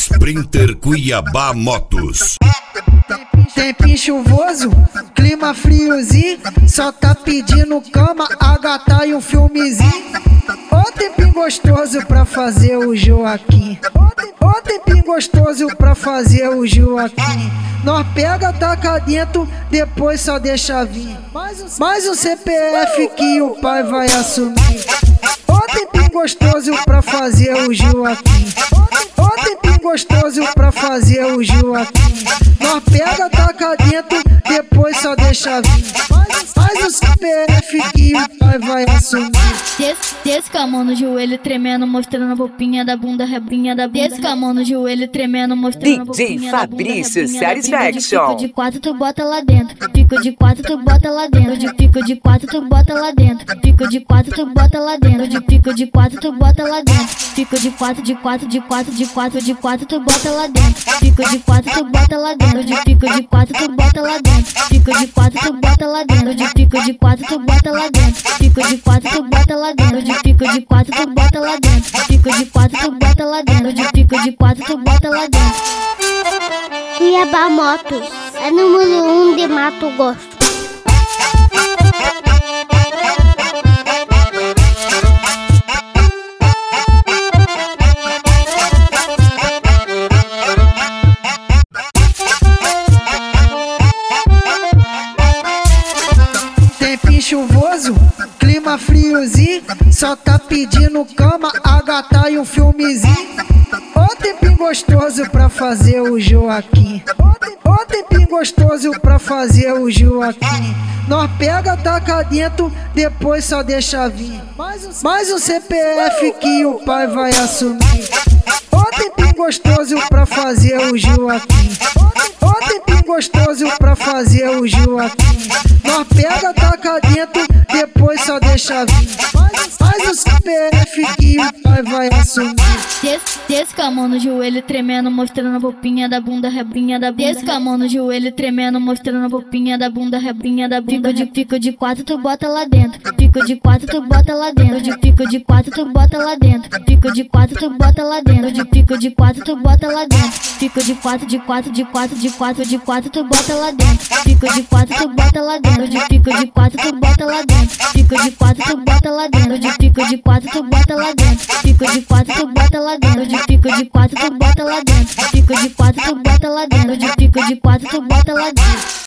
Sprinter Cuiabá Motos. Tempinho chuvoso, clima friozinho, só tá pedindo cama, a gata e um filmezinho. Ô tempinho gostoso pra fazer o Joaquim. Ô tempinho gostoso pra fazer o Joaquim. Nós pega, taca dentro, depois só deixa vir. Mais um CPF que o pai vai assumir. Ô tempinho gostoso pra fazer o Joaquim. Ô tempinho gostoso pra fazer o Joaquim. Nós pega, taca dentro, depois só deixa vir. Mais um CPF que o pai vai assumir. Desce com a mão no joelho tremendo, mostrando a bobinha da bunda, rebrinha da bunda. Desce com a mão no joelho tremendo, mostrando a bobinha da bunda, Fabrício rebrinha da bunda. Satisfaction. Fico de quatro, tu bota lá dentro. Fico de quatro, tu bota lá dentro. Fico de quatro, tu bota lá dentro. Fico de quatro, tu bota lá dentro. Fico de quatro, tu bota lá dentro. Fico de quatro, de quatro, de quatro, de quatro, de quatro, tu bota lá dentro. Fico de quatro, tu bota lá dentro. Fico de quatro, tu bota lá dentro. Fico de quatro, tu bota lá dentro. Fico de quatro, tu bota lá dentro. Fico de quatro, tu bota lá dentro. Fico de quatro, tu bota lá dentro. Fico de quatro, tu bota lá dentro. Fico de quatro, tu bota lá dentro. Cuiabá Motos, é número 1 de Mato Grosso. Tempinho chuvoso, clima friozinho, só tá pedindo cama, a gata e um filmezinho. Ô tempinho gostoso pra fazer o Joaquim. Ô tempinho gostoso pra fazer o Joaquim. Nós pega, taca dentro, depois só deixa vir. Mais um CPF que o pai vai assumir. Ô tempinho gostoso pra fazer o Joaquim. Ô tempinho gostoso pra fazer o Joaquim. Nós pega, taca dentro, depois só deixa vir. Mais um CPF que o pai vai assumir. Desce com a mão no joelho tremendo, mostrando a bobinha da bunda, rebrinha da bunda. Desce com a mão no joelho tremendo, mostrando a bobinha da bunda, rebrinha da bunda. Fico de quatro, tu bota lá dentro. Fico de quatro, tu bota lá dentro. Fico de quatro, tu bota lá dentro. Fico de quatro, tu bota lá dentro. Fico de quatro, tu bota lá dentro. Fico de quatro, de quatro, de quatro, de quatro, de quatro, tu bota lá dentro. Fico de quatro, tu bota lá dentro. Fico de quatro, tu bota lá dentro. Fico de quatro, tu bota lá dentro. Fico de quatro, tu bota lá dentro. Fico de quatro, tu bota lá dentro. Fico de quatro, tu bota lá dentro. Fico de quatro, tu bota lá dentro. Fico de quatro, tu bota lá dentro.